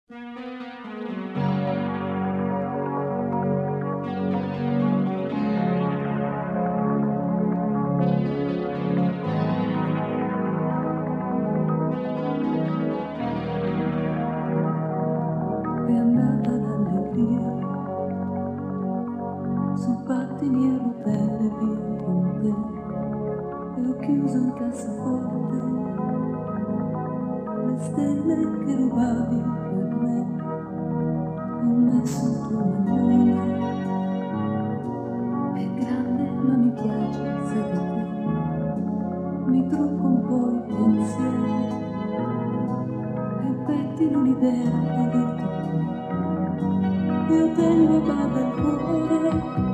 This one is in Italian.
È andata l'allegria su pattini e rotelle via con te, e ho chiuso in cassaforte le stelle che rubavi per me. Ho messo il tuo maglione, è grande ma mi piace, sai di te. Mi trucco un po' i pensieri e pettino l'idea di averti qui. Io tengo a bada il cuore